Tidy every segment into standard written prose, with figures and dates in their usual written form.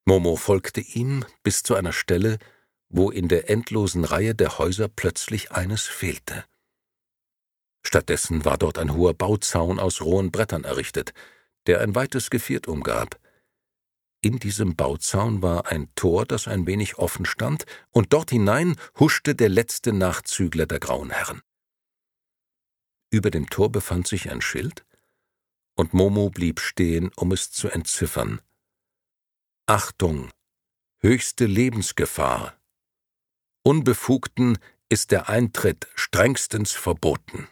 Momo folgte ihm bis zu einer Stelle, wo in der endlosen Reihe der Häuser plötzlich eines fehlte. Stattdessen war dort ein hoher Bauzaun aus rohen Brettern errichtet, der ein weites Geviert umgab. In diesem Bauzaun war ein Tor, das ein wenig offen stand, und dort hinein huschte der letzte Nachzügler der Grauen Herren. Über dem Tor befand sich ein Schild, und Momo blieb stehen, um es zu entziffern. Achtung! Höchste Lebensgefahr! Unbefugten ist der Eintritt strengstens verboten.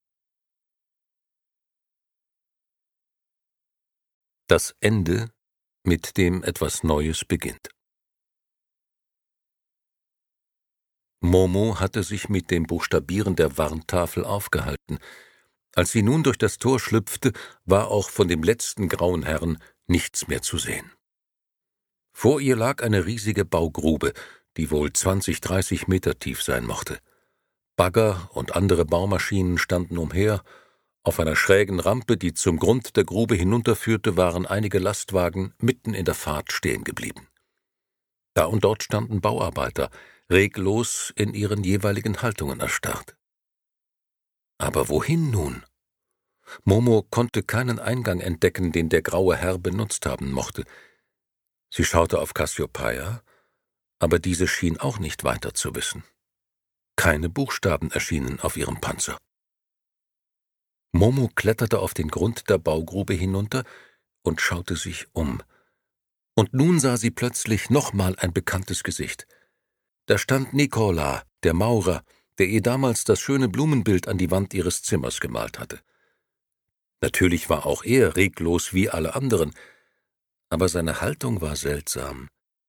Das Ende, mit dem etwas Neues beginnt. Momo hatte sich mit dem Buchstabieren der Warntafel aufgehalten. Als sie nun durch das Tor schlüpfte, war auch von dem letzten Grauen Herrn nichts mehr zu sehen. Vor ihr lag eine riesige Baugrube, die wohl 20, 30 Meter tief sein mochte. Bagger und andere Baumaschinen standen umher. Auf einer schrägen Rampe, die zum Grund der Grube hinunterführte, waren einige Lastwagen mitten in der Fahrt stehen geblieben. Da und dort standen Bauarbeiter, reglos in ihren jeweiligen Haltungen erstarrt. Aber wohin nun? Momo konnte keinen Eingang entdecken, den der graue Herr benutzt haben mochte. Sie schaute auf Cassiopeia, aber diese schien auch nicht weiter zu wissen. Keine Buchstaben erschienen auf ihrem Panzer. Momo kletterte auf den Grund der Baugrube hinunter und schaute sich um. Und nun sah sie plötzlich nochmal ein bekanntes Gesicht. Da stand Nicola, der Maurer, der ihr damals das schöne Blumenbild an die Wand ihres Zimmers gemalt hatte. Natürlich war auch er reglos wie alle anderen, aber seine Haltung war seltsam.